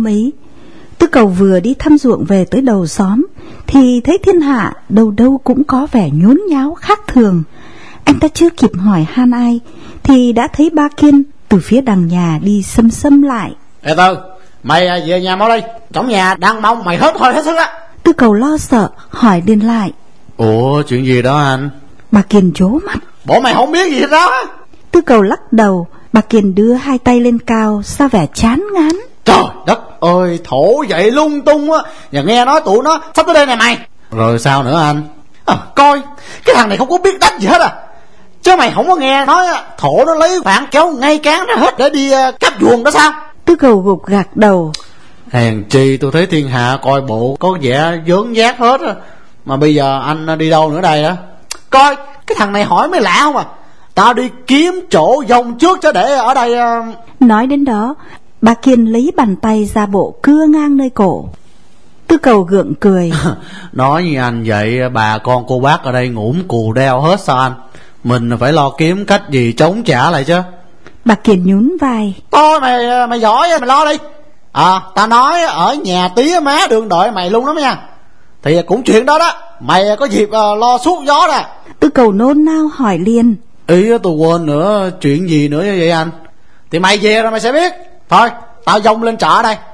hôm ấy. Tư Cầu vừa đi thăm ruộng về tới đầu xóm thì thấy thiên hạ đâu đâu cũng có vẻ nhốn nháo khác thường. Anh ta chưa kịp hỏi han ai thì đã thấy ba Kiên từ phía đằng nhà đi xâm xâm lại. Ê Tư, mày về nhà mau đi, trong nhà đang mong mày hết thôi hết sức á. Tư Cầu lo sợ hỏi điền lại. Ủa chuyện gì đó anh? Bà Kiên trố mắt. Bộ mày không biết gì hết đó. Tư Cầu lắc đầu. Bà Kiên đưa hai tay lên cao ra vẻ chán ngán. Trời đất ơi, thổ dậy lung tung á. Và nghe nói tụi nó sắp tới đây này mày. Rồi sao nữa anh? Coi, cái thằng này không có biết đánh gì hết à. Chứ mày không có nghe nói thổ nó lấy khoảng kéo ngay cán ra hết để đi cắp vuông đó sao? Tư Cầu gục gạc đầu. Hèn chi tôi thấy thiên hạ coi bộ có vẻ dớn dát hết á. Mà bây giờ anh đi đâu nữa đây á? Coi, cái thằng này hỏi mới lạ không à. Tao đi kiếm chỗ dông trước chứ để ở đây. Nói đến đó, bà Kiên lấy bàn tay ra bộ cưa ngang nơi cổ. Tư Cầu gượng cười. Nói như anh vậy, bà con cô bác ở đây ngủm cù đeo hết sao anh? Mình phải lo kiếm cách gì chống trả lại chứ. Bà Kiên nhún vai. Thôi mày giỏi mày lo đi. Tao nói ở nhà tía má đường đợi mày luôn lắm nha. Thì cũng chuyện đó đó, mày có dịp lo suốt gió nè. Tư Cầu nôn nao hỏi liền. Ý tôi quên nữa, chuyện gì nữa vậy anh? Thì mày về rồi mày sẽ biết. Thôi tao dông lên chợ đây.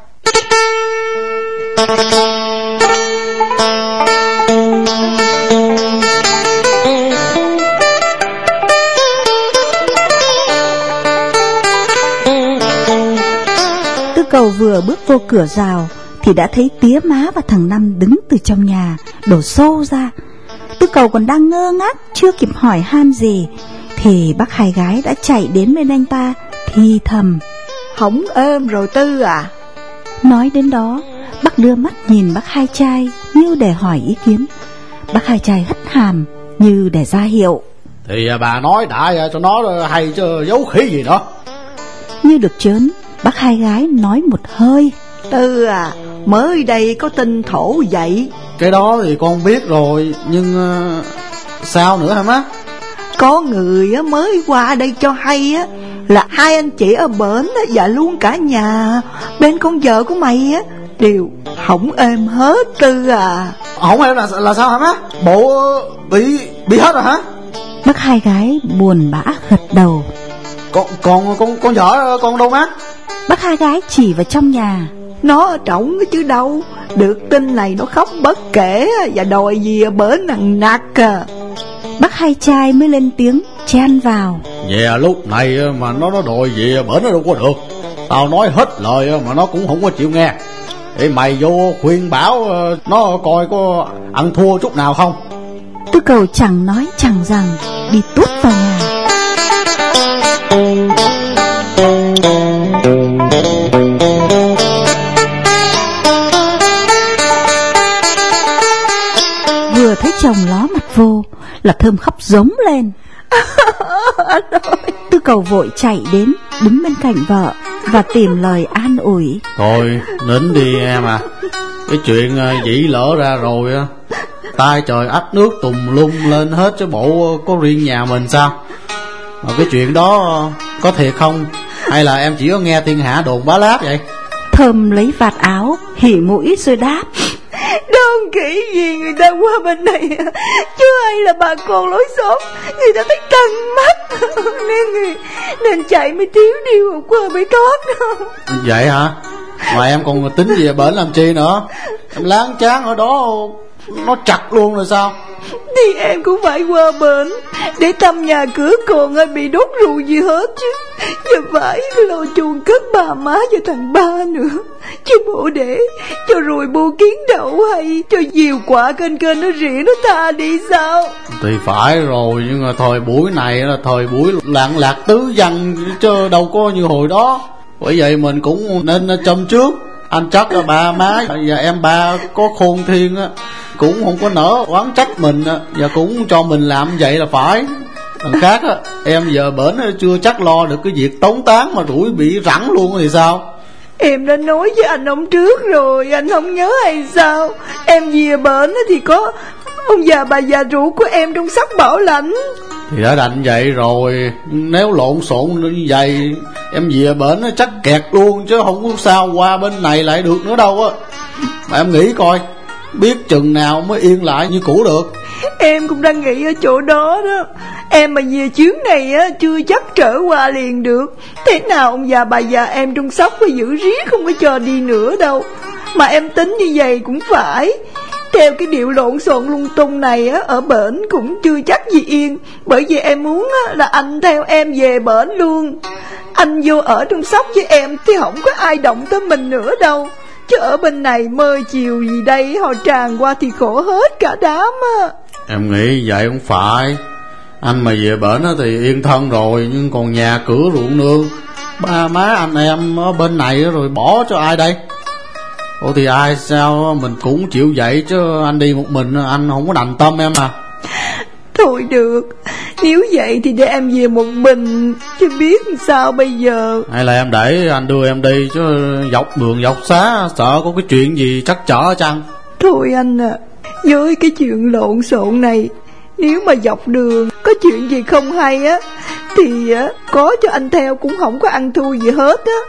Tư Cầu vừa bước vô cửa rào thì đã thấy tía má và thằng Năm đứng từ trong nhà đổ xô ra. Tư Cầu còn đang ngơ ngác chưa kịp hỏi han gì thì bác hai gái đã chạy đến bên anh ta thì thầm. Hổng êm rồi Tư à? Nói đến đó, bác đưa mắt nhìn bác hai trai như để hỏi ý kiến. Bác hai trai hất hàm như để ra hiệu. Thì bà nói đại cho nó hay chứ giấu khỉ gì đó. Như được trớn, bác hai gái nói một hơi. Tư à, mới đây có tin thổ dậy. Cái đó thì con biết rồi, nhưng sao nữa hả má? Có người mới qua đây cho hay là hai anh chị ở bển và luôn cả nhà bên con vợ của mày đều hổng êm hết Tư à. Không êm là sao hả má? Bộ bị hết rồi hả? Bác hai gái buồn bã gật đầu. Con vợ con đâu má? Bác hai gái chỉ vào trong nhà. Nó ở trỏng chứ đâu. Được tin này nó khóc bất kể và đòi gì bển nặng nặc à. Bác hai trai mới lên tiếng chen vào. Dạ lúc này mà nó đòi gì bển nó đâu có được. Tao nói hết lời mà nó cũng không có chịu nghe. Thì mày vô khuyên bảo nó coi có ăn thua chút nào không. Tư Cầu chẳng nói chẳng rằng đi tuốt vào nhà. Vừa thấy chồng ló mặt vô là Thơm khóc giống lên. Tư Cầu vội chạy đến đứng bên cạnh vợ và tìm lời an ủi. Thôi nín đi em à. Cái chuyện dĩ lỡ ra rồi á, tai trời ách nước tùm lum lên hết chứ bộ có riêng nhà mình sao? Mà cái chuyện đó có thiệt không? Hay là em chỉ có nghe thiên hạ đồn bá láp vậy? Thơm lấy vạt áo hỉ mũi rồi đáp. Đâu kỹ gì người ta qua bên này chứ ai là bà con lối xóm. Người ta thấy tận mắt nên chạy mới thiếu điều qua bị thoát đâu. Vậy hả? Mà em còn tính về bển làm chi nữa? Em láng chán ở đó nó chặt luôn rồi sao? Thì em cũng phải qua bển để thăm nhà cửa còn ai bị đốt rụi gì hết chứ. Và phải lo chuồng cất bà má và thằng Ba nữa. Chứ bộ để cho rồi bô kiến đậu hay cho diều quả kênh nó rỉa nó tha đi sao? Thì phải rồi, nhưng mà thời buổi này là thời buổi lạng lạc tứ văn chứ đâu có như hồi đó. Bởi vậy mình cũng nên châm trước. Anh chắc là ba má và em ba có khôn thiên á, cũng không có nỡ oán trách mình và cũng cho mình làm vậy là phải. Thằng khác á, em giờ bển chưa chắc lo được cái việc tống tán mà rủi bị rẵng luôn thì sao? Em đã nói với anh ông trước rồi, anh không nhớ hay sao? Em về bển thì có ông già bà già rượu của em trong sắc bảo lãnh. Thì đã đành vậy rồi, nếu lộn xộn như vậy em về bển nó chắc kẹt luôn, chứ không có sao qua bên này lại được nữa đâu á. Mà em nghĩ coi, biết chừng nào mới yên lại như cũ được. Em cũng đang nghĩ ở chỗ đó đó. Em mà về chuyến này á, chưa chắc trở qua liền được. Thế nào ông già bà già em trong Sóc phải giữ riết không có cho đi nữa đâu. Mà em tính như vậy cũng phải. Theo cái điệu lộn xộn lung tung này á, ở bển cũng chưa chắc gì yên. Bởi vì em muốn á, là anh theo em về bển luôn. Anh vô ở trong Sóc với em thì không có ai động tới mình nữa đâu. Chứ ở bên này mơi chiều gì đây, họ tràn qua thì khổ hết cả đám á. Em nghĩ vậy không phải. Anh mà về bển thì yên thân rồi, nhưng còn nhà cửa ruộng nương, ba má anh em ở bên này rồi bỏ cho ai đây? Ủa thì ai sao mình cũng chịu vậy, chứ anh đi một mình anh không có đành tâm em à. Thôi được, nếu vậy thì để em về một mình, chứ biết sao bây giờ. Hay là em để anh đưa em đi, chứ dọc đường dọc xá sợ có cái chuyện gì trắc trở chăng? Thôi anh à, với cái chuyện lộn xộn này, nếu mà dọc đường có chuyện gì không hay á, thì có cho anh theo cũng không có ăn thua gì hết á.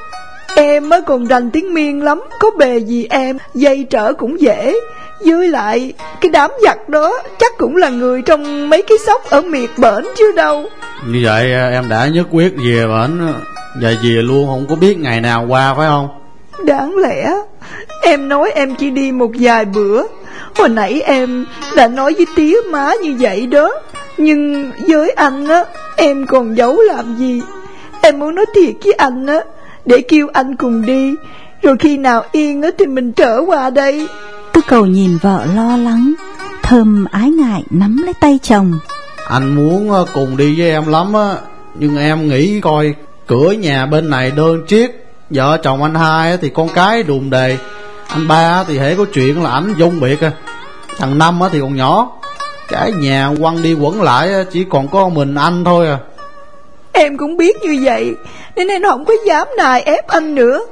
Em á còn rành tiếng Miên lắm, có bề gì em dây trở cũng dễ. Với lại cái đám giặc đó chắc cũng là người trong mấy cái Sóc ở miệt bển chứ đâu. Như vậy em đã nhất quyết về bển, về luôn không có biết ngày nào qua phải không? Đáng lẽ em nói em chỉ đi một vài bữa. Hồi nãy em đã nói với tía má như vậy đó. Nhưng với anh á, em còn giấu làm gì. Em muốn nói thiệt với anh á, để kêu anh cùng đi, rồi khi nào yên á thì mình trở qua đây. Tư Cầu nhìn vợ lo lắng, Thơm ái ngại nắm lấy tay chồng. Anh muốn cùng đi với em lắm á, nhưng em nghĩ coi, cửa nhà bên này đơn chiếc, vợ chồng anh hai thì con cái đùm đề, anh ba thì hễ có chuyện là ảnh vung biệt à. Thằng Năm thì còn nhỏ, cái nhà quăng đi quẩn lại chỉ còn có mình anh thôi à. Em cũng biết như vậy, nên em không có dám nài ép anh nữa.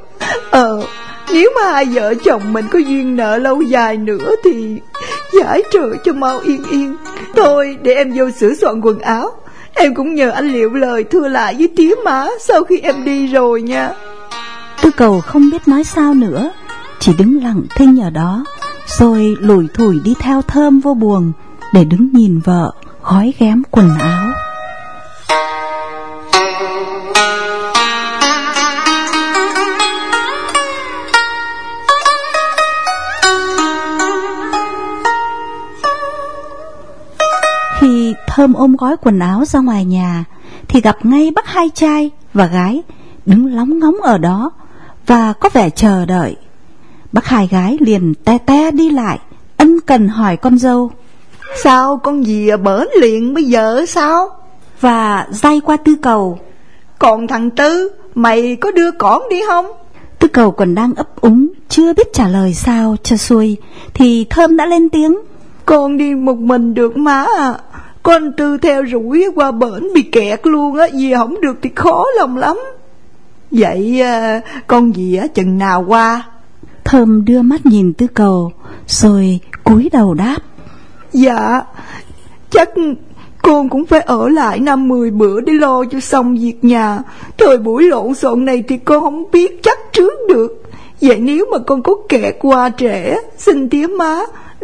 Nếu mà hai vợ chồng mình có duyên nợ lâu dài nữa thì giải trời cho mau yên yên. Thôi để em vô sửa soạn quần áo. Em cũng nhờ anh liệu lời thưa lại với tía má sau khi em đi rồi nha. Tư Cầu không biết nói sao nữa, chỉ đứng lặng thinh ở đó, rồi lủi thủi đi theo Thơm vô buồng để đứng nhìn vợ gói ghém quần áo. Khi Thơm ôm gói quần áo ra ngoài nhà thì gặp ngay bác hai trai và gái đứng lóng ngóng ở đó và có vẻ chờ đợi. Bác hai gái liền te te đi lại, ân cần hỏi con dâu: Sao con gì bển liền bây giờ sao? Và day qua Tư Cầu: Còn thằng Tư, mày có đưa con đi không? Tư Cầu còn đang ấp úng chưa biết trả lời sao cho xuôi thì Thơm đã lên tiếng: Con đi một mình được má à. Con Tư theo rủi qua bển bị kẹt luôn á, vì không được thì khó lòng lắm. Vậy con gì á chừng nào qua? Thơm đưa mắt nhìn Tư Cầu rồi cúi đầu đáp: Dạ, chắc con cũng phải ở lại 5-10 bữa để lo cho xong việc nhà. Thời buổi lộn xộn này thì con không biết chắc trước được. Vậy nếu mà con có kẹt qua trễ, xin tía má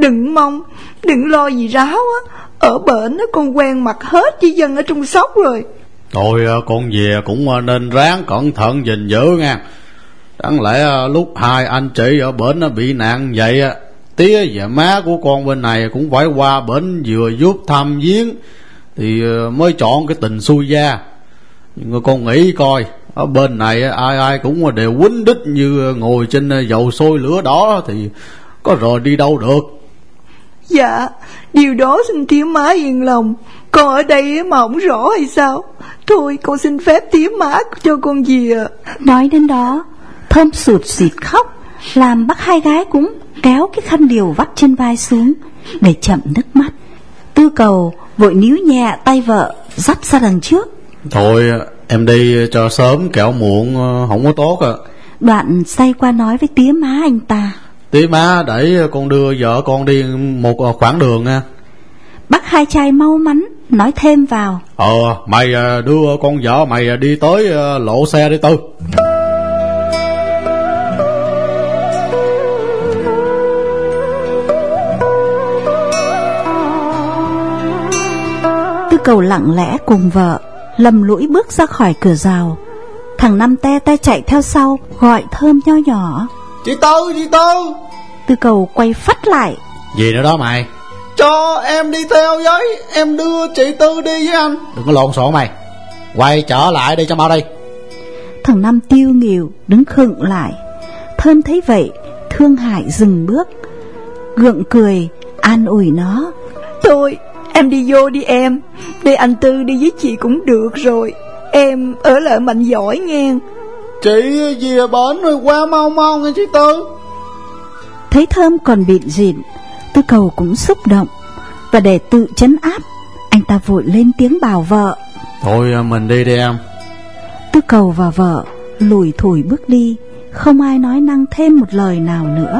đừng lo gì ráo á. Ở bển con quen mặt hết với dân ở trong Sóc rồi. Thôi con về cũng nên ráng cẩn thận gìn giữ nha. Đáng lẽ lúc hai anh chị ở bển nó bị nạn vậy, tía và má của con bên này cũng phải qua bển vừa giúp thăm viếng thì mới chọn cái tình xui gia. Nhưng con nghĩ coi, ở bên này ai ai cũng đều quýnh đích như ngồi trên dầu sôi lửa đỏ, thì có rồi đi đâu được. Dạ, điều đó xin tía má yên lòng. Con ở đây mà không rõ hay sao? Thôi con xin phép tía má cho con về. Nói đến đó, Thơm sụt sịt khóc, làm bác hai gái cũng kéo cái khăn điều vắt trên vai xuống để chậm nước mắt. Tư Cầu vội níu nhẹ tay vợ dắt ra đằng trước: Thôi em đi cho sớm kẻo muộn không có tốt à. Đoạn xoay qua nói với tía má anh ta: Tía má để con đưa vợ con đi một khoảng đường nha. Bác hai trai mau mắn nói thêm vào: Mày đưa con vợ mày đi tới lộ xe đi Tư. Tư Cầu lặng lẽ cùng vợ lầm lũi bước ra khỏi cửa rào. Thằng Năm te te chạy theo sau, gọi Thơm nho nhỏ: Chị Tư, chị Tư. Tư Cầu quay phắt lại: Gì nữa đó mày? Cho em đi theo với, em đưa chị Tư đi với anh. Đừng có lộn xộn mày, quay trở lại đi cho mau đi. Thằng Năm tiêu nghỉu đứng khựng lại. Thơm thấy vậy thương hại dừng bước, gượng cười an ủi nó: Thôi em đi vô đi em, để anh Tư đi với chị cũng được rồi. Em ở lại Mạnh giỏi nghe. Chị về bển rồi qua mau mau nghe chị Tư. Thấy Thơm còn bịn rịn, Tư Cầu cũng xúc động, và để tự trấn áp, anh ta vội lên tiếng bảo vợ: Thôi mình đi đi em. Tư Cầu và vợ lủi thủi bước đi, không ai nói năng thêm một lời nào nữa.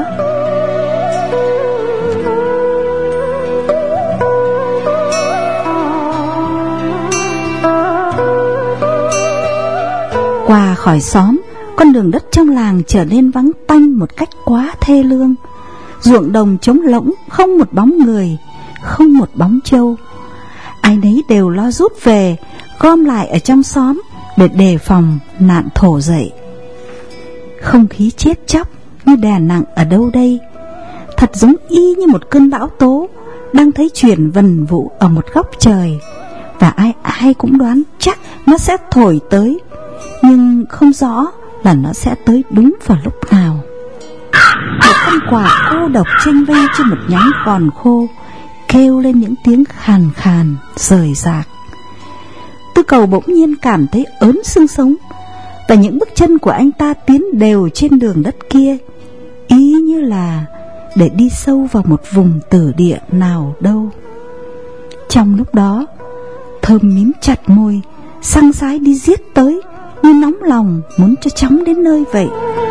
Qua khỏi xóm, con đường đất trong làng trở nên vắng tanh một cách quá thê lương. Ruộng đồng trống rỗng, không một bóng người, không một bóng trâu. Ai nấy đều lo rút về, gom lại ở trong xóm để đề phòng nạn thổ dậy. Không khí chết chóc như đè nặng ở đâu đây, thật giống y như một cơn bão tố đang thấy chuyển vần vụ ở một góc trời, và ai ai cũng đoán chắc nó sẽ thổi tới, nhưng không rõ là nó sẽ tới đúng vào lúc nào. Một con quạ cô độc chênh vênh trên một nhánh còn khô, kêu lên những tiếng khàn khàn rời rạc. Tư Cầu bỗng nhiên cảm thấy ớn xương sống, và những bước chân của anh ta tiến đều trên đường đất kia, ý như là để đi sâu vào một vùng tử địa nào đâu. Trong lúc đó, Thơm mím chặt môi, săng sái đi giết tới, như nóng lòng muốn cho chóng đến nơi vậy.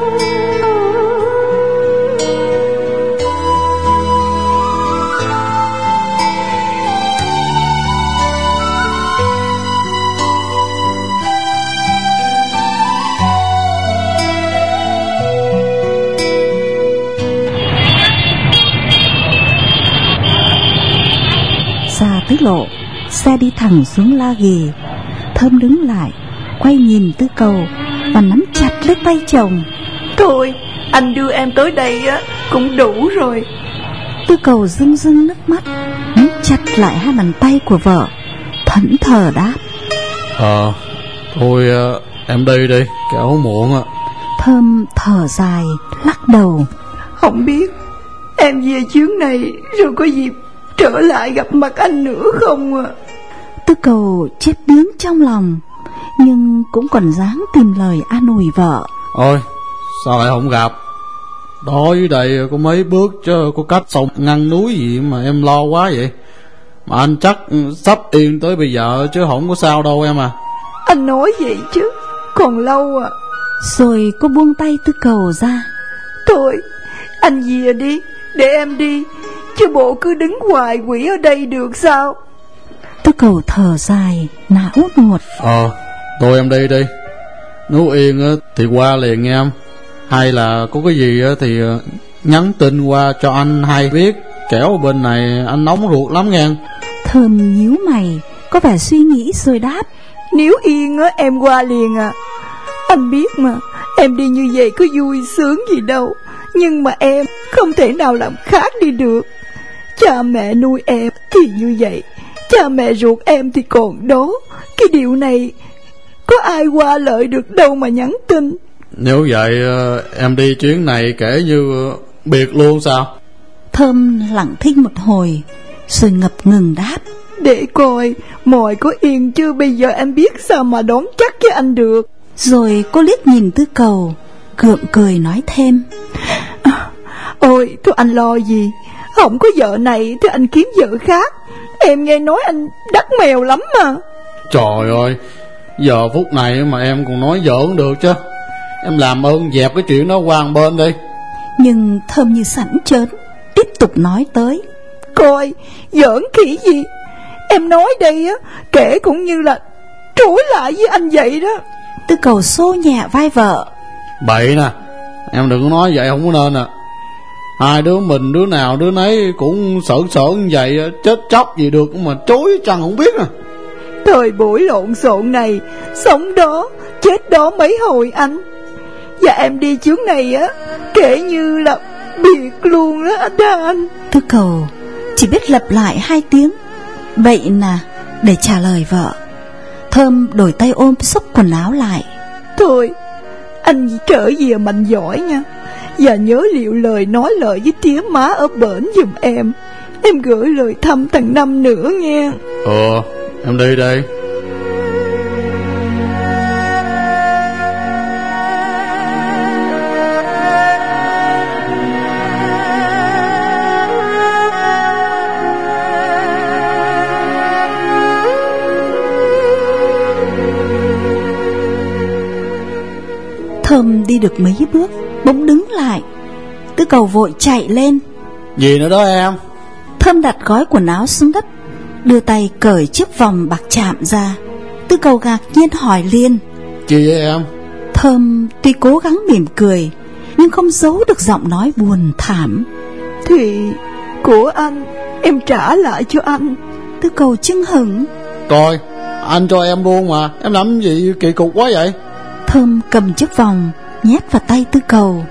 Xa tới lộ, xe đi thẳng xuống La Ghì. Thơm đứng lại, quay nhìn Tư Cầu và nắm chặt lấy tay chồng. Thôi anh đưa em tới đây á cũng đủ rồi. Tư Cầu rưng rưng nước mắt, nắm chặt lại hai bàn tay của vợ, thẫn thờ đáp: Thôi em đi đi, kẻo muộn. Thơm thở dài lắc đầu: Không biết em về chuyến này rồi có dịp trở lại gặp mặt anh nữa không ạ? Tư Cầu chết điếng trong lòng, nhưng cũng còn dáng tìm lời an ủi vợ: Ôi sao lại không gặp? Đó dưới đây có mấy bước chứ có cách sông ngăn núi gì mà em lo quá vậy? Mà anh chắc sắp yên tới bây giờ chứ không có sao đâu em à. Anh nói vậy chứ còn lâu à. Rồi cô buông tay Tư Cầu ra: Thôi anh về đi, để em đi, chứ bộ cứ đứng hoài quỷ ở đây được sao? Tư Cầu thở dài não nuột: Thôi em đi đi, nếu yên thì qua liền nghe em. Hay là có cái gì thì nhắn tin qua cho anh hay biết, kẻo bên này anh nóng ruột lắm nghe. Thơm nhíu mày, có vẻ suy nghĩ rồi đáp: Nếu yên em qua liền à. Anh biết mà, em đi như vậy có vui sướng gì đâu, nhưng mà em không thể nào làm khác đi được. Cha mẹ nuôi em thì như vậy, cha mẹ ruột em thì còn đó. Cái điều này có ai qua lợi được đâu mà nhắn tin. Nếu vậy em đi chuyến này kể như biệt luôn sao? Thơm lặng thinh một hồi rồi ngập ngừng đáp: Để coi mọi có yên chưa, bây giờ em biết sao mà đón chắc với anh được. Rồi cô liếc nhìn Tư Cầu, gượng cười nói thêm: Ôi thôi anh lo gì, không có vợ này thì anh kiếm vợ khác. Em nghe nói anh đắt mèo lắm mà. Trời ơi, giờ phút này mà em còn nói giỡn được chứ. Em làm ơn dẹp cái chuyện đó qua một bên đi. Nhưng Thơm như sẵn chớn tiếp tục nói tới: Coi giỡn khỉ gì, Em nói đây á, kể cũng như là trối lại với anh vậy đó. Tư Cầu xô nhẹ vai vợ. Bậy nè, em đừng có nói vậy, không có nên à. Hai đứa mình đứa nào đứa nấy cũng sợ như vậy, chết chóc gì được mà chối chăng không biết nè. Thời buổi lộn xộn này, sống đó chết đó mấy hồi anh. Và em đi chuyến này á, kể như là biệt luôn đó anh. Tư Cầu chỉ biết lặp lại 2 tiếng "Bậy nè" để trả lời vợ. Thơm đổi tay ôm xúc quần áo lại. Thôi, anh trở về mạnh giỏi nha. Và nhớ liệu lời nói lời với tía má ở bển giùm em. Em gửi lời thăm thằng Năm nữa nha. Em đi đây. Thơm đi được mấy bước bỗng đứng lại. Tư Cầu vội chạy lên. Gì nữa đó em? Thơm đặt gói quần áo xuống đất, đưa tay cởi chiếc vòng bạc chạm ra. Tư Cầu ngạc nhiên hỏi liền: Gì vậy em? Thơm tuy cố gắng mỉm cười nhưng không giấu được giọng nói buồn thảm. Thì của anh em trả lại cho anh. Tư Cầu chưng hửng. Coi, anh cho em luôn mà, em làm gì kỳ cục quá vậy? Thơm cầm chiếc vòng nhét vào tay Tư Cầu.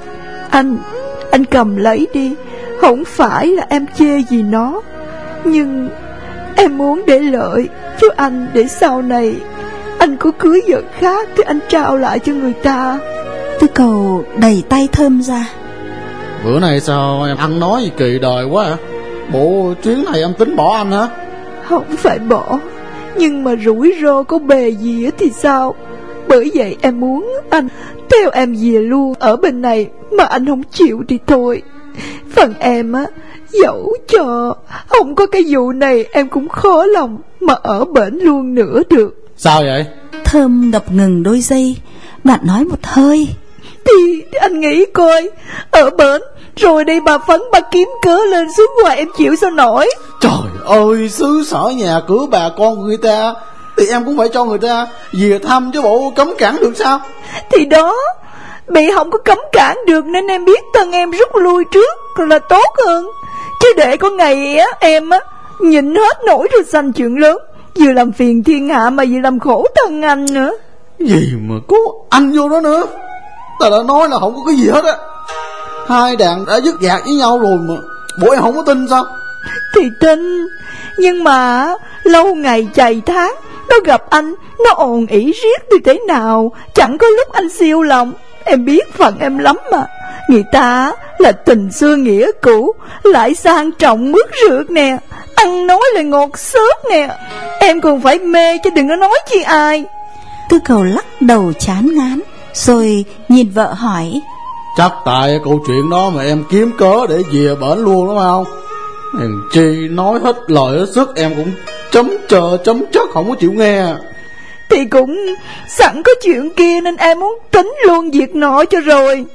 Anh cầm lấy đi. Không phải là em chê gì nó, nhưng em muốn để lợi cho anh, để sau này anh có cưới vợ khác thì anh trao lại cho người ta. Tư Cầu đẩy tay Thơm ra. Bữa nay sao em ăn nói gì kỳ đời quá à? Bộ chuyến này em tính bỏ anh hả? Không phải bỏ, nhưng mà rủi ro có bề gì thì sao? Bởi vậy em muốn anh theo em về luôn ở bên này, mà anh không chịu thì thôi. Phần em á, dẫu cho không có cái vụ này em cũng khó lòng mà ở bển luôn nữa được. Sao vậy? Thơm ngập ngừng đôi giây, đoạn nói một hơi. Thì anh nghĩ coi, ở bển rồi đây bà Phấn bà kiếm cớ lên xuống ngoài em chịu sao nổi. Trời ơi, xứ sở nhà cửa bà con người ta thì em cũng phải cho người ta về thăm chứ bộ cấm cản được sao? Thì đó, bị không có cấm cản được nên em biết thân em rút lui trước là tốt hơn. Chứ để có ngày á em á nhịn hết nổi rồi sanh chuyện lớn, vừa làm phiền thiên hạ mà vừa làm khổ thân anh nữa. Gì mà có anh vô đó nữa? Ta đã nói là không có cái gì hết á. Hai đàn đã dứt gạt với nhau rồi mà bộ em không có tin sao? Thì tin, nhưng mà lâu ngày chày tháng nó gặp anh, nó ồn ỉ riết thì thế nào, chẳng có lúc anh siêu lòng. Em biết phận em lắm mà. Người ta là tình xưa nghĩa cũ, lại sang trọng mướt rượt nè, ăn nói là ngọt xớt nè. Em còn phải mê chứ đừng có nói chi ai. Tư Cầu lắc đầu chán ngán, rồi nhìn vợ hỏi: Chắc tại câu chuyện đó mà em kiếm cớ để về bển luôn đúng không? Hèn chi nói hết lời hết sức em cũng chấm chờ chấm chất không có chịu nghe. Thì cũng sẵn có chuyện kia nên em muốn tính luôn việc nọ cho rồi.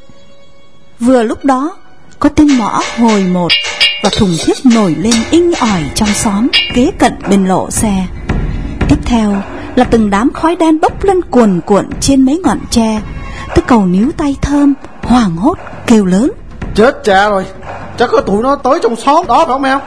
Vừa lúc đó có tiếng mõ hồi một và thùng thiết nổi lên inh ỏi trong xóm kế cận bên lộ xe. Tiếp theo là từng đám khói đen bốc lên cuồn cuộn trên mấy ngọn tre. Tư Cầu níu tay Thơm, hoảng hốt kêu lớn: Chết cha rồi, chắc có tụi nó tới trong xóm đó phải không em?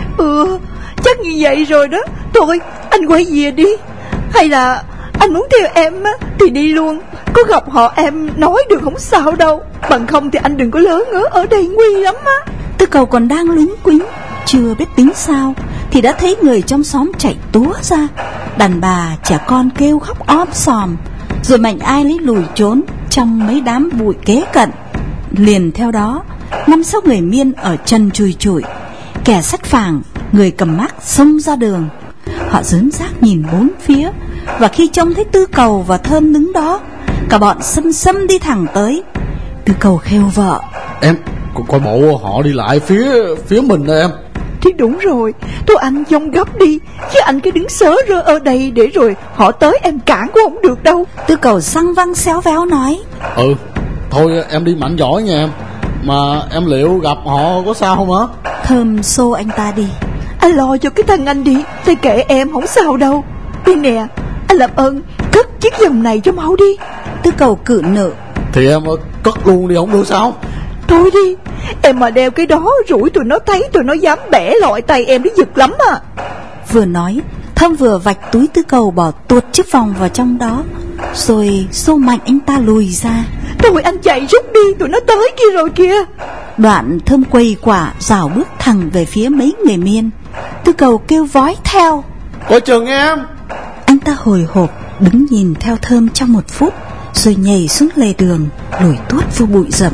Chắc như vậy rồi đó. Thôi anh quay về đi. Hay là anh muốn theo em á thì đi luôn, có gặp họ em nói được không sao đâu. Bằng không thì anh đừng có lỡ ngớ ở đây nguy lắm á. Tư Cầu còn đang lúng quính chưa biết tính sao thì đã thấy người trong xóm chạy túa ra. Đàn bà trẻ con kêu khóc om sòm, rồi mạnh ai lấy lùi trốn trong mấy đám bụi kế cận. Liền theo đó 5-6 người miên ở chân chùi chùi, kẻ xách phàng, người cầm mác xông ra đường. Họ rớm rác nhìn bốn phía, và khi trông thấy Tư Cầu và Thơm đứng đó, cả bọn xâm đi thẳng tới. Tư Cầu khêu vợ: Em coi bộ họ đi lại phía mình đó em. Thì đúng rồi, thôi anh dông gấp đi, chứ anh cứ đứng sớ rơ ở đây để rồi họ tới em cản cũng không được đâu. Tư Cầu xăng văng xéo véo nói: Thôi em đi mạnh giỏi nha em. Mà em liệu gặp họ có sao không hả? Thơm xô anh ta đi, Anh lo cho cái thằng anh đi, thầy kệ em không sao đâu. Đây nè, anh làm ơn cất chiếc vòng này cho mau đi. Tư Cầu cự nự. Thì em cất luôn đi không được sao? Thôi đi, em mà đeo cái đó rủi tụi nó thấy, tụi nó dám bẻ lọi tay em để giật lắm à. Vừa nói, Thơm vừa vạch túi Tư Cầu bỏ tuột chiếc vòng vào trong đó, rồi xô mạnh anh ta lùi ra. Thôi anh chạy rút đi, tụi nó tới kia rồi kìa. Đoạn Thơm quầy quả rảo bước thẳng về phía mấy người Miên. Tư Cầu kêu vói theo. Coi chừng em. Anh ta hồi hộp đứng nhìn theo Thơm trong 1 phút, rồi nhảy xuống lề đường, lủi tuốt vô bụi rậm.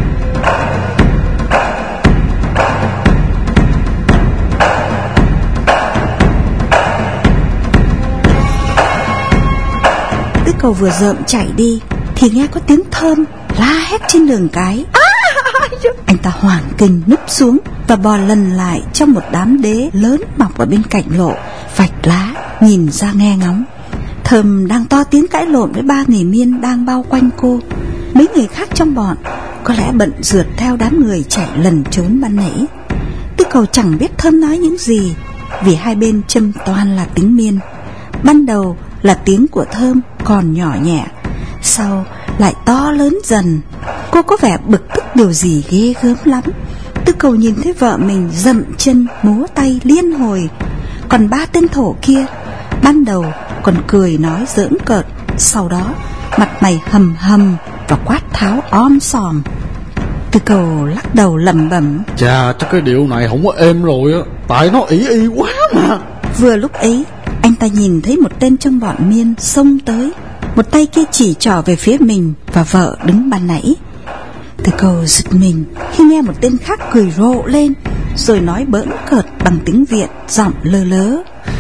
Tư Cầu vừa rợm chạy đi thì nghe có tiếng Thơm la hét trên đường cái. Anh ta hoảng kinh núp xuống và bò lần lại trong một đám đế lớn mọc ở bên cạnh lộ, vạch lá nhìn ra nghe ngóng. Thơm đang to tiếng cãi lộn với 3 người Miên đang bao quanh cô. Mấy người khác trong bọn có lẽ bận rượt theo đám người chạy lẩn trốn ban nãy. Tư Cầu chẳng biết Thơm nói những gì, vì hai bên châm toàn là tiếng Miên. Ban đầu là tiếng của Thơm còn nhỏ nhẹ, sau lại to lớn dần. Cô có vẻ bực tức điều gì ghê gớm lắm. Tư Cầu nhìn thấy vợ mình dậm chân múa tay liên hồi, còn 3 tên thổ kia ban đầu còn cười nói giỡn cợt, sau đó mặt mày hầm hầm và quát tháo om sòm. Tư Cầu lắc đầu lẩm bẩm: Chà, chắc cái điệu này không có êm rồi á, tại nó ỷ y quá mà. Vừa lúc ấy, anh ta nhìn thấy một tên trong bọn Miên xông tới, một tay kia chỉ trỏ về phía mình và vợ đứng ban nãy. Tư Cầu giật mình khi nghe một tên khác cười rộ lên, rồi nói bỡn cợt bằng tiếng Việt, giọng lơ lớ: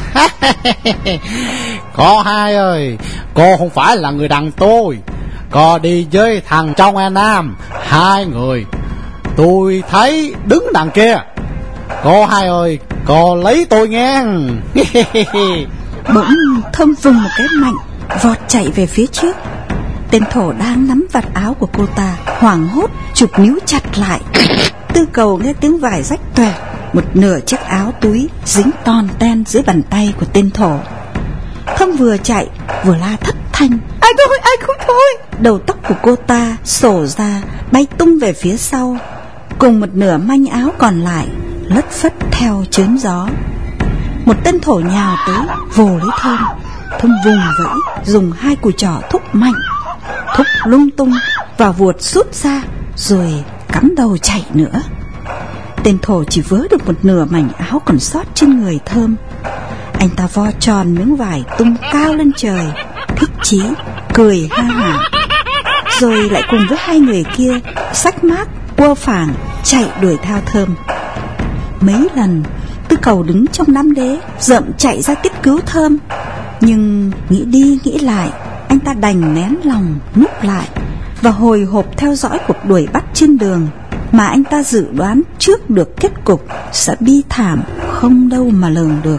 Cô hai ơi, cô không phải là người đằng tôi. Cô đi với thằng trong An Nam 2 người, tôi thấy đứng đằng kia. Cô hai ơi, cô lấy tôi nghe. Bỗng Thơm vùng một cái mạnh, vọt chạy về phía trước. Tên thổ đang nắm vạt áo của cô ta hoảng hốt chụp níu chặt lại. Tư Cầu nghe tiếng vải rách toẹt, một nửa chiếc áo túi dính ton ten dưới bàn tay của tên thổ. Thơm vừa chạy vừa la thất thanh: Ai không thôi. Đầu tóc của cô ta xổ ra bay tung về phía sau, cùng một nửa manh áo còn lại lất phất theo chớm gió. Một tên thổ nhào tới vồ lấy Thơm. Thơm vùng vẫy, dùng 2 cùi trỏ thúc mạnh, thúc lung tung và vuột rút ra, rồi cắm đầu chạy nữa. Tên thổ chỉ vớ được một nửa mảnh áo còn sót trên người Thơm. Anh ta vo tròn miếng vải tung cao lên trời, thích chí cười ha hả, rồi lại cùng với 2 người kia xách mác quơ phảng chạy đuổi theo Thơm. Mấy lần Tư Cầu đứng trong đám đế rợm chạy ra tiếp cứu Thơm, nhưng nghĩ đi nghĩ lại, anh ta đành nén lòng núp lại và hồi hộp theo dõi cuộc đuổi bắt trên đường mà anh ta dự đoán trước được kết cục sẽ bi thảm không đâu mà lường được.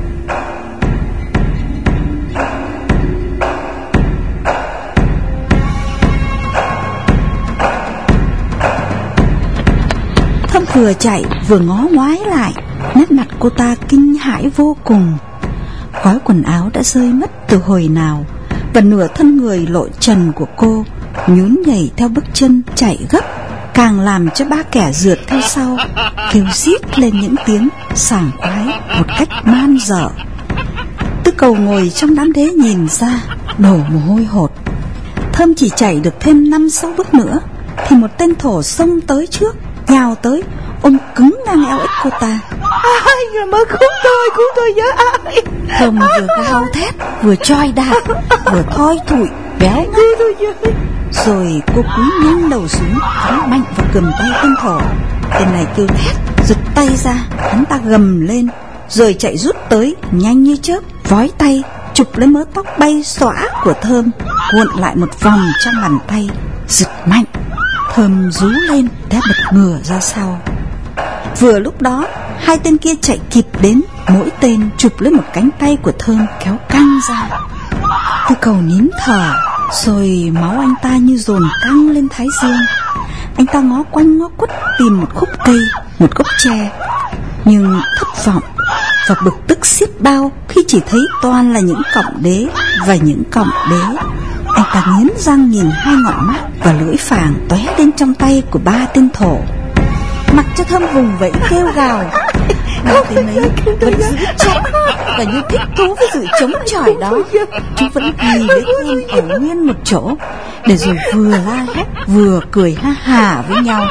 Thơm vừa chạy vừa ngó ngoái lại, nét mặt cô ta kinh hãi vô cùng. Gói quần áo đã rơi mất từ hồi nào, và nửa thân người lộ trần của cô nhún nhảy theo bước chân chạy gấp, càng làm cho 3 kẻ rượt theo sau kêu rít lên những tiếng sảng khoái một cách man dợ. Tư Cầu ngồi trong đám đế nhìn ra, đổ mồ hôi hột. Thơm chỉ chạy được thêm 5-6 bước nữa thì một tên thổ xông tới trước, nhào tới ôm cứng ngang eo ếch cô ta. Ai mà cứu tôi với ai. Thơm vừa gào thét vừa choi đạp vừa thoi thủi béo ngắt. Rồi cô cúi nhanh đầu xuống, đánh mạnh vào cườm tay tên thổ. Tên này kêu thét, giật tay ra, hắn ta gầm lên, rồi chạy rút tới nhanh như chớp, vói tay chụp lấy mớ tóc bay xõa của Thơm, cuộn lại một vòng trong bàn tay, giật mạnh. Thơm rú lên, té bật ngửa ra sau. Vừa lúc đó 2 tên kia chạy kịp đến, mỗi tên chụp lấy một cánh tay của Thơm kéo căng ra. Tư Cầu nín thở, rồi máu anh ta như dồn căng lên thái dương. Anh ta ngó quanh ngó quất tìm một khúc cây, một gốc tre, nhưng thất vọng và bực tức xiết bao khi chỉ thấy toàn là những cọng đế và những cọng đế. Anh ta nghiến răng nhìn hai ngọn mắt và lưỡi phàng tóe lên trong tay của ba tên thổ. Mặc cho Thơm vùng vẫy kêu gào, ba tên ấy vẫn giữ chặt và như thích thú với sự chống chọi đó. Chúng vẫn quỳ lấy Thơm ở nguyên một chỗ, để rồi vừa la hét vừa cười ha hả với nhau.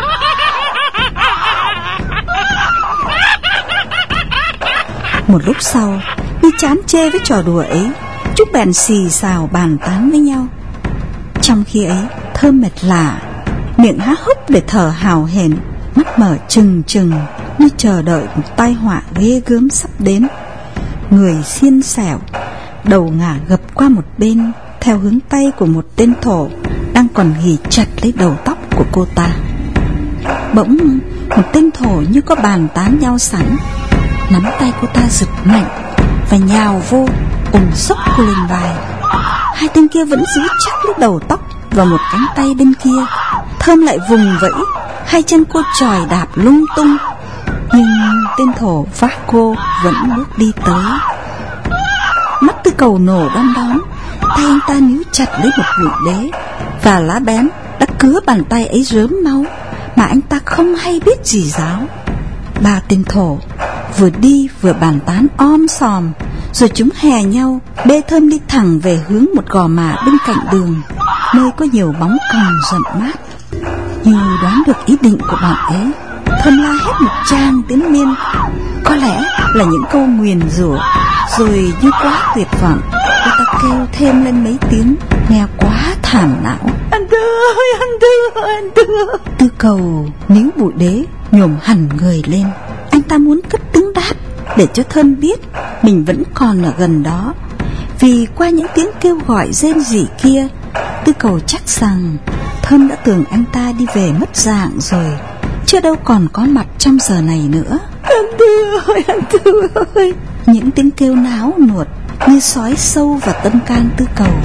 Một lúc sau, như chán chê với trò đùa ấy, chúng bèn xì xào bàn tán với nhau. Trong khi ấy, Thơm mệt lả, miệng há hốc để thở hào hển, mắt mở trừng trừng như chờ đợi một tai họa ghê gớm sắp đến. Người xiên xẻo, đầu ngả gập qua một bên theo hướng tay của một tên thổ đang còn ghì chặt lấy đầu tóc của cô ta. Bỗng một tên thổ như có bàn tán nhau sẵn, nắm tay cô ta giật mạnh và nhào vô ôm xốc cô lên vai. Hai tên kia vẫn giữ chắc lấy đầu tóc và một cánh tay bên kia. Thơm lại vùng vẫy, hai chân cô chòi đạp lung tung, nhưng tên thổ vác cô vẫn bước đi tới. Mắt Tư Cầu nổ đom đóm, tay anh ta níu chặt lấy một bụi đế, và lá bén đã cứa bàn tay ấy rớm máu mà anh ta không hay biết gì giáo. Ba tên thổ vừa đi vừa bàn tán om sòm, rồi chúng hè nhau bê Thơm đi thẳng về hướng một gò mả bên cạnh đường, nơi có nhiều bóng còng rậm mát. Như đoán được ý định của bọn ấy, Thơm la hết một tràng tiếng miên, có lẽ là những câu nguyền rủa. Rồi như quá tuyệt vọng, cô ta kêu thêm lên mấy tiếng nghe quá thảm não: Anh Tư ơi, anh Tư ơi, anh Tư ơi. Tư Cầu níu bụi đế nhổm hẳn người lên. Anh ta muốn cất tiếng đáp để cho Thơm biết mình vẫn còn ở gần đó, vì qua những tiếng kêu gọi rên rỉ kia, Tư Cầu chắc rằng Thơm đã tưởng anh ta đi về mất dạng rồi, chưa đâu còn có mặt trong giờ này nữa. Anh Tư ơi, anh Tư ơi. Những tiếng kêu náo nuột như xói sâu vào tâm can Tư Cầu.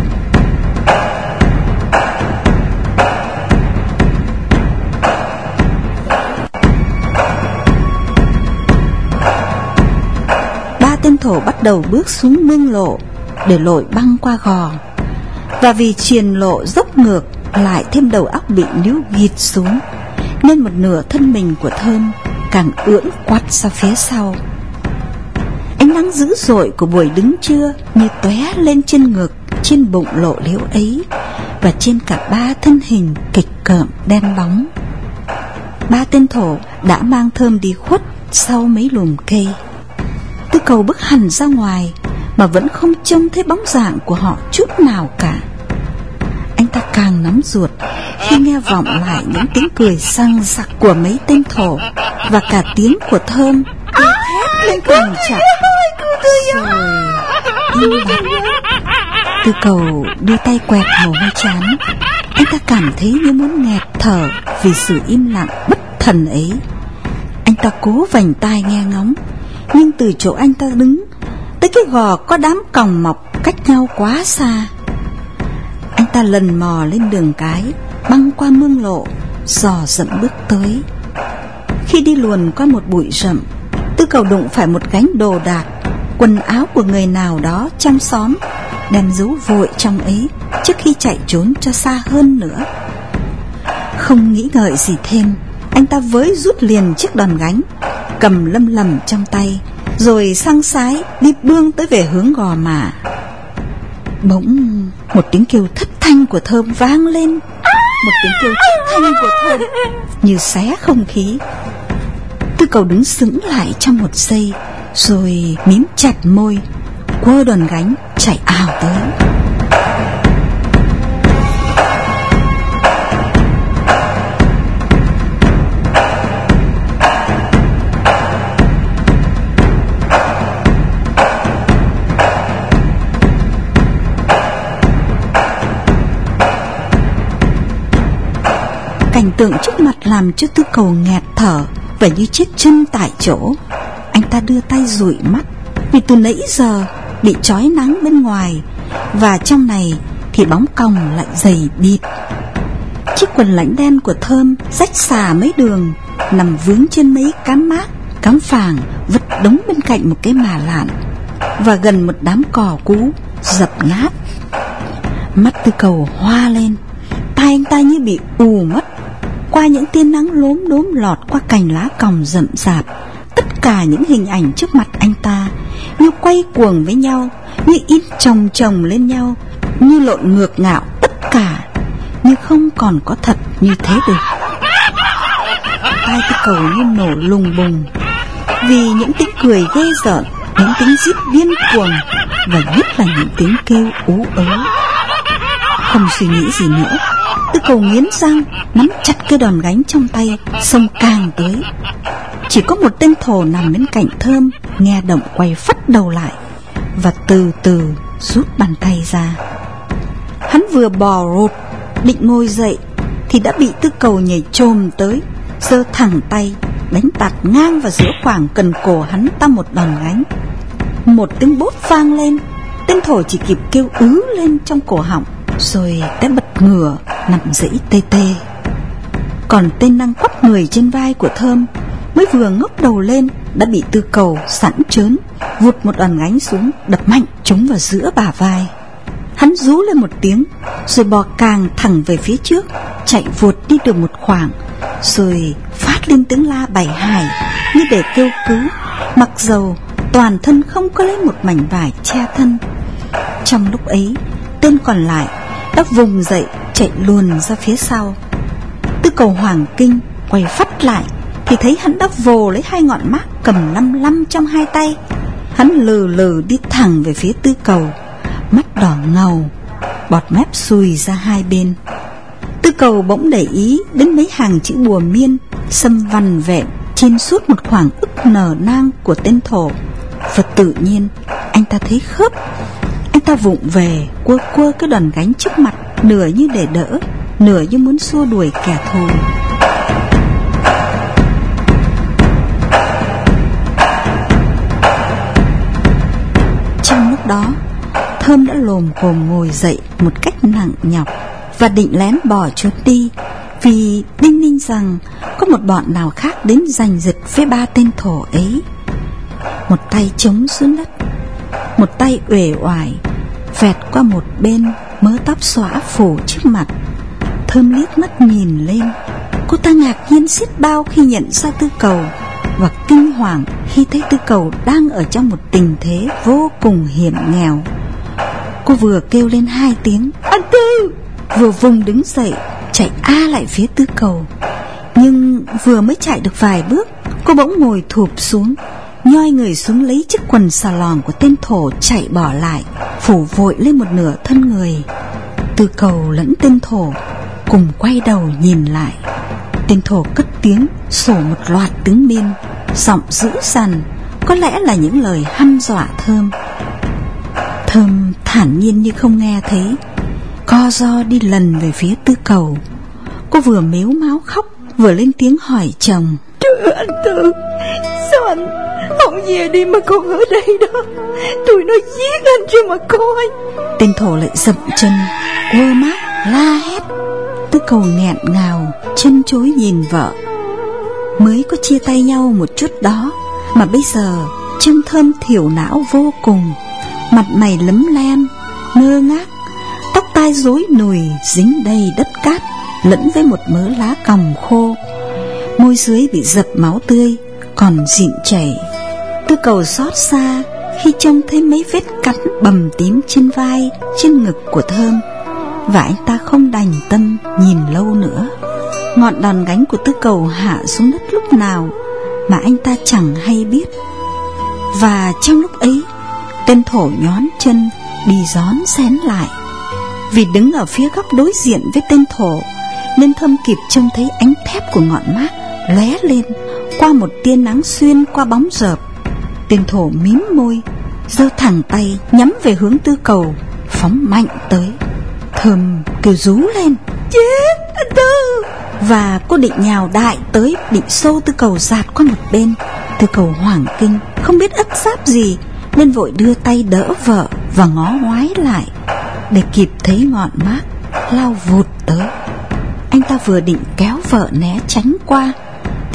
Ba tên thổ bắt đầu bước xuống mương lộ để lội băng qua gò, và vì triền lộ dốc ngược lại thêm đầu óc bị níu ghịt xuống, nên một nửa thân mình của Thơm càng ưỡn quắt ra phía sau. Ánh nắng dữ dội của buổi đứng trưa như tóe lên trên ngực, trên bụng lộ liễu ấy, và trên cả ba thân hình kịch cợm đen bóng. Ba tên thổ đã mang Thơm đi khuất sau mấy lùm cây. Tư Cầu bước hẳn ra ngoài mà vẫn không trông thấy bóng dạng của họ chút nào cả. Anh ta càng nắm ruột khi nghe vọng lại những tiếng cười sang sặc của mấy tên thổ, và cả tiếng của Thơm thét lên càng chặt. Rồi im bặt. Tư Cầu đưa tay quẹt mồ hôi trán. Anh ta cảm thấy như muốn nghẹt thở vì sự im lặng bất thần ấy. Anh ta cố vành tai nghe ngóng, nhưng từ chỗ anh ta đứng tới cái gò có đám còng mọc cách nhau quá xa. Anh ta lần mò lên đường cái, băng qua mương lộ, dò dẫm bước tới. Khi đi luồn qua một bụi rậm, Tư Cầu đụng phải một gánh đồ đạc, quần áo của người nào đó trong xóm, đem giấu vội trong ấy trước khi chạy trốn cho xa hơn nữa. Không nghĩ ngợi gì thêm, anh ta với rút liền chiếc đòn gánh, cầm lầm lầm trong tay, rồi sang sái đi bươn tới về hướng gò mả. Bỗng một tiếng kêu thất thanh của Thơm vang lên, một tiếng kêu thất thanh của Thơm như xé không khí. Tư Cầu đứng sững lại trong một giây, rồi mím chặt môi, quơ đòn gánh chạy ào tới. Cảnh tượng trước mặt làm cho Tư Cầu nghẹt thở và như chết chân tại chỗ. Anh ta đưa tay dụi mắt, vì từ nãy giờ bị chói nắng bên ngoài, và trong này thì bóng còng lại dày bịt. Chiếc quần lãnh đen của Thơm rách xà mấy đường, nằm vướng trên mấy cám mác cắm phàng vứt đống bên cạnh một cái mả lạn và gần một đám cỏ cũ dập nát. Mắt Tư Cầu hoa lên, tai anh ta như bị ù mất. Qua những tia nắng lốm đốm lọt qua cành lá còng rậm rạp, tất cả những hình ảnh trước mặt anh ta như quay cuồng với nhau, như in chồng chồng lên nhau, như lộn ngược ngạo tất cả, như không còn có thật như thế được. Tai Tư Cầu như nổ lùng bùng vì những tiếng cười ghê rợn, những tiếng rít điên cuồng và nhất là những tiếng kêu ú ớ. Không suy nghĩ gì nữa, Tư Cầu nghiến răng nắm chặt cái đòn gánh trong tay, xông càng tới. Chỉ có một tên thổ nằm bên cạnh Thơm nghe động quay phắt đầu lại và từ từ rút bàn tay ra. Hắn vừa bò rột định ngồi dậy thì đã bị Tư Cầu nhảy chồm tới, giơ thẳng tay đánh tạt ngang vào giữa khoảng cần cổ hắn ta một đòn gánh. Một tiếng bốp vang lên, tên thổ chỉ kịp kêu ứ lên trong cổ họng rồi té bật ngửa nằm dãy tê tê. Còn tên đang quắp người trên vai của Thơm mới vừa ngóc đầu lên đã bị Tư Cầu sẵn chớn vụt một đòn gánh xuống, đập mạnh trúng vào giữa bả vai. Hắn rú lên một tiếng rồi bò càng thẳng về phía trước, chạy vụt đi được một khoảng rồi phát lên tiếng la bảy hài như để kêu cứu, mặc dầu toàn thân không có lấy một mảnh vải che thân. Trong lúc ấy, tên còn lại đã vùng dậy chạy luồn ra phía sau. Tư Cầu hoảng kinh quay phắt lại thì thấy hắn đã vồ lấy hai ngọn mác cầm lăm trong hai tay. Hắn lừ lừ đi thẳng về phía Tư Cầu, mắt đỏ ngầu, bọt mép sùi ra hai bên. Tư Cầu bỗng để ý đến mấy hàng chữ bùa miên xâm vằn vẹn trên suốt một khoảng ức nở nang của tên thổ, và tự nhiên anh ta thấy khớp. Anh ta vụng về quơ cái đòn gánh trước mặt, nửa như để đỡ, nửa như muốn xua đuổi kẻ thù. Trong lúc đó, Thơm đã lồm cồm ngồi dậy một cách nặng nhọc và định lén bỏ trốn đi, vì đinh ninh rằng có một bọn nào khác đến giành giật với ba tên thổ ấy. Một tay chống xuống đất, một tay uể oải vẹt qua một bên mớ tóc xõa phủ trước mặt. Thơm liếc mắt nhìn lên, cô ta ngạc nhiên xiết bao khi nhận ra Tư Cầu và kinh hoàng khi thấy Tư Cầu đang ở trong một tình thế vô cùng hiểm nghèo. Cô vừa kêu lên hai tiếng "Anh Tư", vừa vùng đứng dậy chạy lại phía Tư Cầu. Nhưng vừa mới chạy được vài bước, cô bỗng ngồi thụp xuống, nhoi người xuống lấy chiếc quần xà lòn của tên thổ chạy bỏ lại, phủ vội lên một nửa thân người. Tư Cầu lẫn tên thổ cùng quay đầu nhìn lại. Tên thổ cất tiếng sổ một loạt tiếng miên, giọng dữ dằn, có lẽ là những lời hăm dọa Thơm. Thơm thản nhiên như không nghe thấy, co ro đi lần về phía Tư Cầu. Cô vừa mếu máo khóc vừa lên tiếng hỏi chồng: "Trời ơi, anh Tư, sao anh không về đi mà còn ở đây đó? Tụi nó giết anh cho mà coi." Tên thổ lại dậm chân quơ mắt la hét. Tư Cầu nghẹn ngào chân chối nhìn vợ. Mới có chia tay nhau một chút đó mà bây giờ trông Thơm thiểu não vô cùng, mặt mày lấm lem, ngơ ngác, tóc tai rối nùi dính đầy đất cát lẫn với một mớ lá còng khô, môi dưới bị dập máu tươi còn dịn chảy. Tư Cầu xót xa khi trông thấy mấy vết cắn bầm tím trên vai, trên ngực của Thơm, và anh ta không đành tâm nhìn lâu nữa. Ngọn đòn gánh của Tư Cầu hạ xuống đất lúc nào mà anh ta chẳng hay biết. Và trong lúc ấy, tên thổ nhón chân đi rón rén lại. Vì đứng ở phía góc đối diện với tên thổ nên Thơm kịp trông thấy ánh thép của ngọn mác lóe lên qua một tia nắng xuyên qua bóng rợp. Tên thổ mím môi, giơ thẳng tay nhắm về hướng Tư Cầu, phóng mạnh tới. Thơm kêu rú lên: "Chết, anh Tư!" Và cô định nhào đại tới, định xô Tư Cầu dạt qua một bên. Tư Cầu hoảng kinh, không biết ất giáp gì nên vội đưa tay đỡ vợ và ngó ngoái lại để kịp thấy ngọn mác lao vụt tới. Anh ta vừa định kéo vợ né tránh qua thì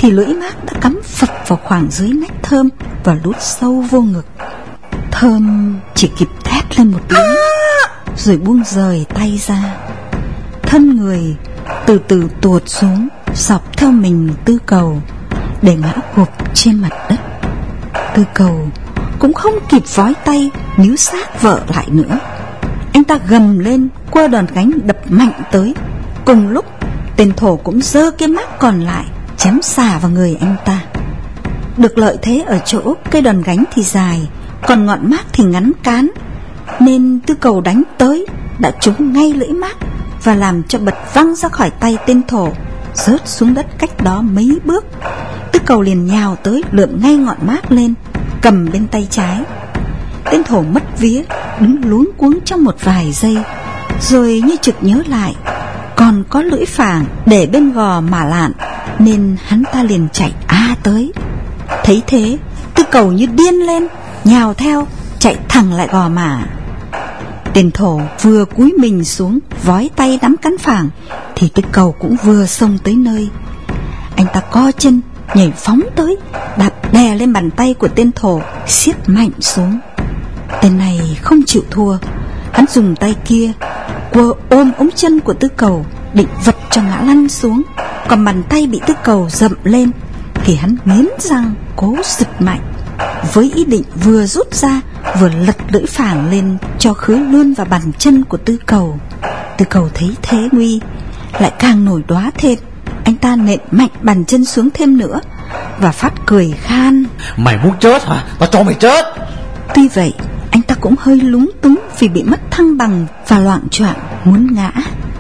thì lưỡi Mác đã cắm phập vào khoảng dưới nách Thơm và lút sâu vô ngực. Thơm chỉ kịp thét lên một tiếng rồi buông rời tay ra. Thân người từ từ tuột xuống, dọc theo mình Tư Cầu để ngã gục trên mặt đất. Tư Cầu cũng không kịp vói tay níu xác vợ lại nữa. Anh ta gầm lên, quơ đòn gánh đập mạnh tới. Cùng lúc tên thổ cũng giơ cái Mác còn lại chém xả vào người anh ta. Được lợi thế ở chỗ cây đòn gánh thì dài, còn ngọn Mác thì ngắn cán, nên Tư Cầu đánh tới đã trúng ngay lưỡi Mác và làm cho bật văng ra khỏi tay tên thổ, rớt xuống đất cách đó mấy bước. Tư Cầu liền nhào tới, lượm ngay ngọn Mác lên, cầm bên tay trái. Tên thổ mất vía, đứng luống cuống trong một vài giây, rồi như chực nhớ lại còn có lưỡi phảng để bên gò mả lạn, nên hắn ta liền chạy tới. Thấy thế, Tư Cầu như điên lên, nhào theo, chạy thẳng lại gò mả. Tên thổ vừa cúi mình xuống vói tay nắm cán phảng thì Tư Cầu cũng vừa xông tới nơi. Anh ta co chân nhảy phóng tới, đạp đè lên bàn tay của tên thổ, siết mạnh xuống. Tên này không chịu thua, hắn dùng tay kia quơ ôm ống chân của Tư Cầu định vật cho ngã lăn xuống. Còn bàn tay bị Tư Cầu dậm lên thì hắn nghiến răng cố giật mạnh, với ý định vừa rút ra vừa lật lưỡi phảng lên cho khứa luôn vào bàn chân của Tư Cầu. Tư Cầu thấy thế nguy, lại càng nổi đoá thêm. Anh ta nện mạnh bàn chân xuống thêm nữa và phát cười khan: Mày muốn chết hả? Tao cho mày chết. Tuy vậy anh ta cũng hơi lúng túng vì bị mất thăng bằng và loạng choạng muốn ngã.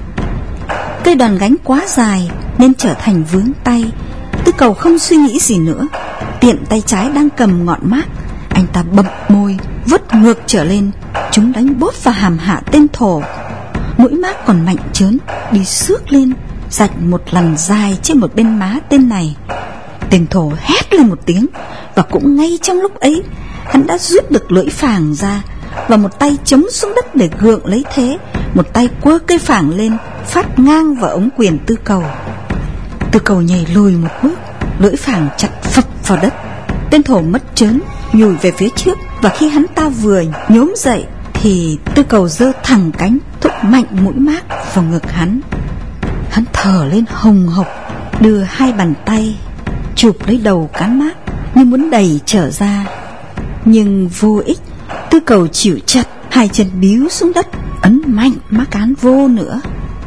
Cây đòn gánh quá dài nên trở thành vướng tay. Tư Cầu không suy nghĩ gì nữa, tiện tay trái đang cầm ngọn Mác, anh ta bậm môi vứt ngược trở lên, chúng đánh bốp vào hàm hạ tên thổ. Mũi Mác còn mạnh trớn đi xước lên, rạch một lần dài trên một bên má tên này. Tên thổ hét lên một tiếng, và cũng ngay trong lúc ấy hắn đã rút được lưỡi phảng ra, và một tay chống xuống đất để gượng lấy thế, một tay quơ cây phảng lên phát ngang vào ống quyền Tư Cầu. Tư Cầu nhảy lùi một bước, lưỡi phảng chặt phập vào đất. Tên thổ mất trớn nhùi về phía trước, và khi hắn ta vừa nhốm dậy thì Tư Cầu giơ thẳng cánh thúc mạnh mũi Mác vào ngực hắn. Hắn thở lên hồng hộc, đưa hai bàn tay chụp lấy đầu cán Mác như muốn đẩy trở ra, nhưng vô ích. Tư Cầu chịu chặt, hai chân bíu xuống đất, ấn mạnh Mác cán vô nữa.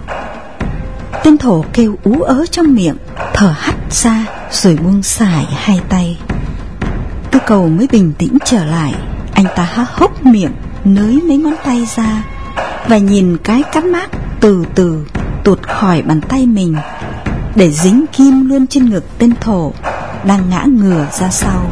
Tên thổ kêu ú ớ trong miệng, thở hắt ra rồi buông xải hai tay. Tư Cầu mới bình tĩnh trở lại. Anh ta há hốc miệng, nới mấy ngón tay ra và nhìn cái cán Mác từ từ tuột khỏi bàn tay mình để dính kim luôn trên ngực tên thổ đang ngã ngửa ra sau.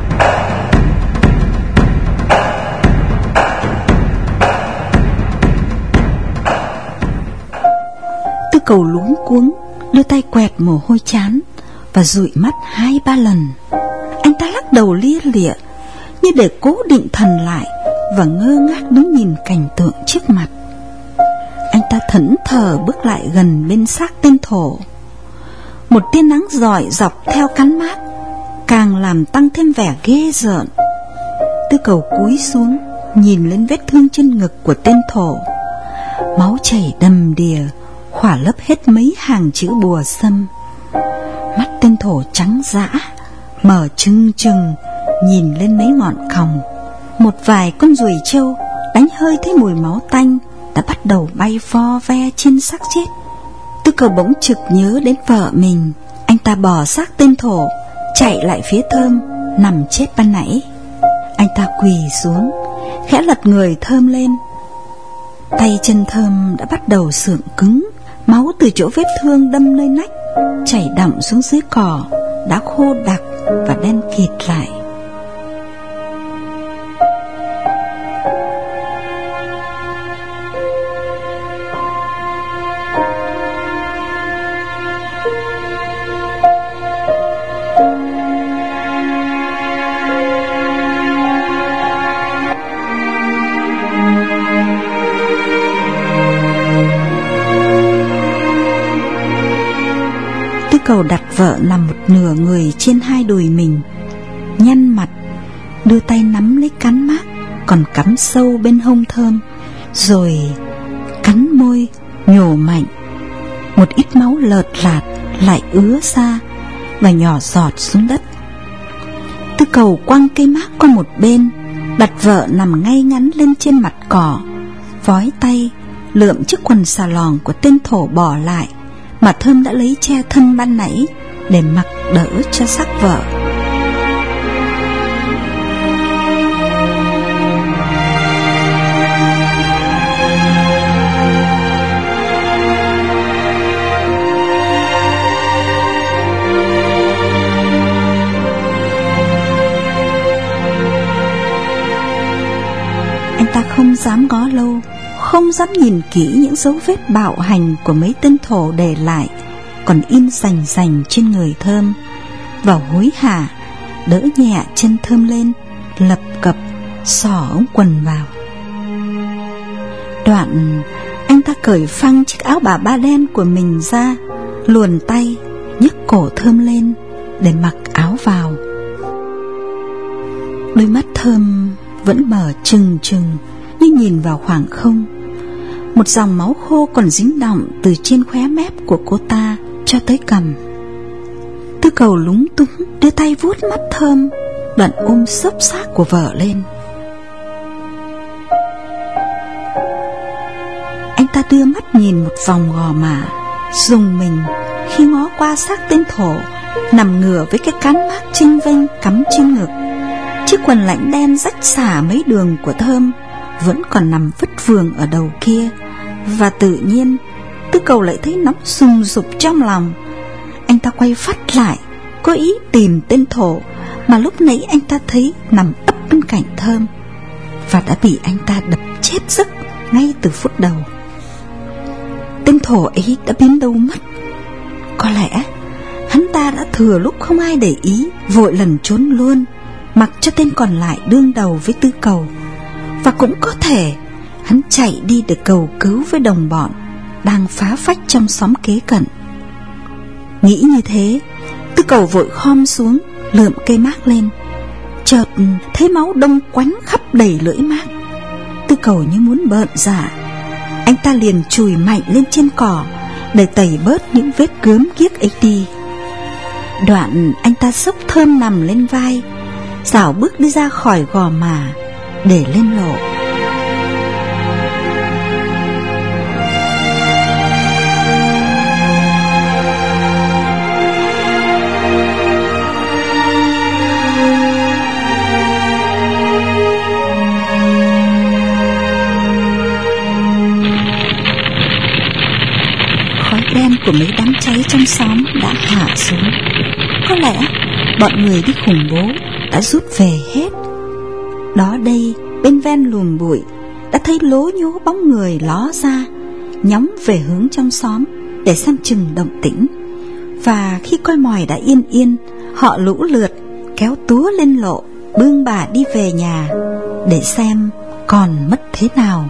Tư Cầu luống cuống đưa tay quẹt mồ hôi trán và dụi mắt 2-3 lần. Anh ta lắc đầu lia lịa như để cố định thần lại và ngơ ngác đứng nhìn cảnh tượng trước mặt. Anh ta thẫn thờ bước lại gần bên xác tên thổ. Một tia nắng rọi dọc theo cán Mác càng làm tăng thêm vẻ ghê rợn. Tư Cầu cúi xuống nhìn lên vết thương trên ngực của tên thổ. Máu chảy đầm đìa, khỏa lấp hết mấy hàng chữ bùa xâm. Mắt tên thổ trắng dã, mở trừng trừng nhìn lên mấy ngọn còng. Một vài con ruồi trâu đánh hơi thấy mùi máu tanh đã bắt đầu bay vo ve trên xác chết. Tư Cầu bỗng trực nhớ đến vợ mình. Anh ta bỏ xác tên thổ, chạy lại phía Thơm nằm chết ban nãy. Anh ta quỳ xuống, khẽ lật người Thơm lên. Tay chân Thơm đã bắt đầu sượng cứng, máu từ chỗ vết thương đâm nơi nách chảy đọng xuống dưới cỏ đã khô đặc và đen kịt lại. Cầu đặt vợ nằm một nửa người trên hai đùi mình, nhăn mặt, đưa tay nắm lấy cán mác còn cắm sâu bên hông Thơm, rồi cắn môi nhổ mạnh. Một ít máu lợt lạt lại ứa ra và nhỏ giọt xuống đất. Tư Cầu quăng cây mác qua một bên, đặt vợ nằm ngay ngắn lên trên mặt cỏ, vói tay lượm chiếc quần xà lòn của tên thổ bỏ lại mà Thơm đã lấy che thân ban nãy để mặc đỡ cho xác vợ. Anh ta không dám ngó lâu, không dám nhìn kỹ những dấu vết bạo hành của mấy tên thổ để lại còn in rành rành trên người Thơm, và hối hả đỡ nhẹ chân Thơm lên, lập cập xỏ ống quần vào. Đoạn anh ta cởi phăng chiếc áo bà ba đen của mình ra, luồn tay nhấc cổ Thơm lên để mặc áo vào. Đôi mắt Thơm vẫn mở trừng trừng như nhìn vào khoảng không. Một dòng máu khô còn dính đọng từ trên khóe mép của cô ta cho tới cằm. Tư Cầu lúng túng đưa tay vuốt mắt Thơm, đoạn ôm xấp xác của vợ lên. Anh ta đưa mắt nhìn một vòng gò má, rùng mình khi ngó qua xác tên thổ nằm ngửa với cái cán mác chênh vênh cắm trên ngực. Chiếc quần lãnh đen rách xả mấy đường của Thơm vẫn còn nằm vứt vườn ở đầu kia, và tự nhiên Tư Cầu lại thấy nóng sùng sục trong lòng. Anh ta quay phắt lại, có ý tìm tên thổ mà lúc nãy anh ta thấy nằm ấp bên cạnh Thơm, và đã bị anh ta đập chết giấc ngay từ phút đầu. Tên thổ ấy đã biến đâu mất. Có lẽ hắn ta đã thừa lúc không ai để ý, vội lẩn trốn luôn, mặc cho tên còn lại đương đầu với Tư Cầu. Và cũng có thể hắn chạy đi để cầu cứu với đồng bọn đang phá phách trong xóm kế cận. Nghĩ như thế, Tư Cầu vội khom xuống lượm cây mác lên. Chợt thấy máu đông quánh khắp đầy lưỡi mác. Tư Cầu như muốn bợn dạ. Anh ta liền chùi mạnh lên trên cỏ để tẩy bớt những vết gớm ghiếc ấy đi. Đoạn anh ta xốc Thơm nằm lên vai, dảo bước đi ra khỏi gò mả để lên lộ. Khói đen của mấy đám cháy trong xóm đã hạ xuống. Có lẽ bọn người đi khủng bố đã rút về hết. Đó đây, bên ven lùm bụi đã thấy lố nhố bóng người ló ra, nhóng về hướng trong xóm để xem chừng động tĩnh. Và khi coi mồi đã yên yên, họ lũ lượt kéo túa lên lộ, bươn bà đi về nhà để xem còn mất thế nào.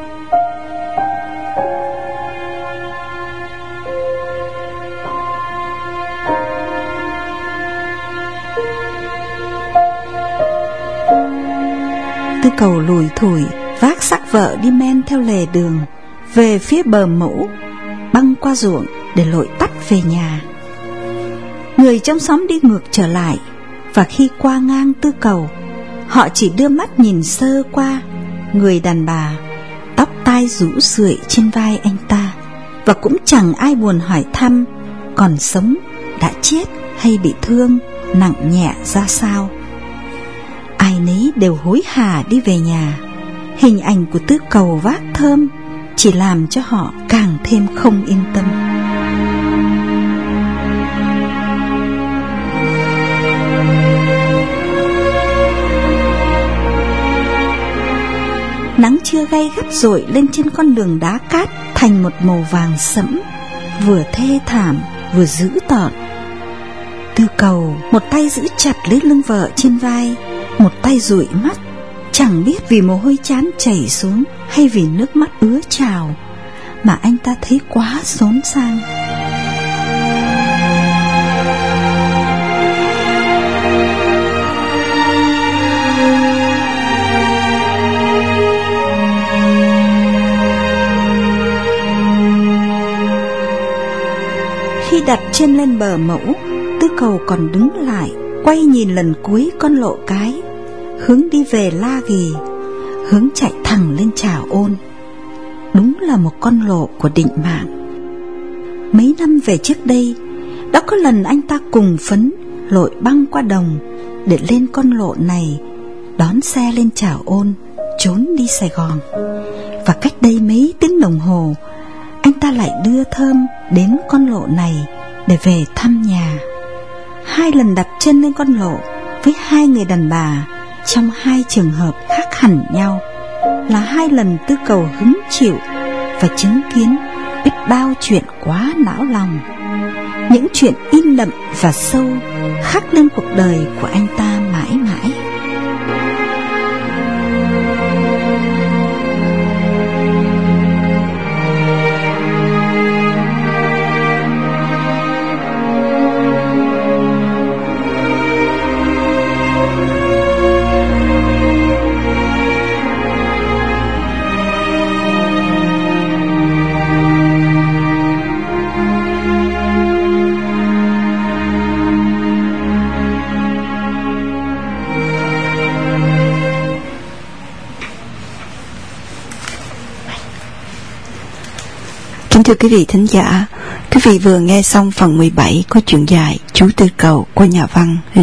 Tư Cầu lủi thủi vác xác vợ đi men theo lề đường về phía bờ mẫu, băng qua ruộng để lội tắt về nhà. Người trong xóm đi ngược trở lại, và khi qua ngang Tư Cầu, họ chỉ đưa mắt nhìn sơ qua người đàn bà tóc tai rũ rượi trên vai anh ta, và cũng chẳng ai buồn hỏi thăm còn sống, đã chết hay bị thương nặng nhẹ ra sao. Ai nấy đều hối hả đi về nhà. Hình ảnh của Tư Cầu vác Thơm chỉ làm cho họ càng thêm không yên tâm. Nắng trưa gay gắt rội lên trên con đường đá cát thành một màu vàng sẫm, vừa thê thảm vừa dữ tợn. Tư Cầu một tay giữ chặt lấy lưng vợ trên vai, một tay dụi mắt, chẳng biết vì mồ hôi trán chảy xuống hay vì nước mắt ứa trào mà anh ta thấy quá xốn sang. đặt chân lên bờ mẫu, Tư Cầu còn đứng lại, quay nhìn lần cuối con lộ cái, hướng đi về La Ghì, hướng chạy thẳng lên Trảo Ôn. Đúng là một con lộ của định mạng. Mấy năm về trước đây, đã có lần anh ta cùng Phấn lội băng qua đồng để lên con lộ này, đón xe lên Trảo Ôn, trốn đi Sài Gòn. Và cách đây mấy tiếng đồng hồ, anh ta lại đưa Thơm đến con lộ này để về thăm nhà. 2 lần đặt chân lên con lộ với 2 người đàn bà trong 2 trường hợp khác hẳn nhau, là 2 lần Tư Cầu hứng chịu và chứng kiến biết bao chuyện quá não lòng. Những chuyện in đậm và sâu khắc lên cuộc đời của anh ta mãi mãi. Kính thưa quý vị thính giả, quý vị vừa nghe xong phần 17 của truyện dài Chú Tư Cầu của nhà văn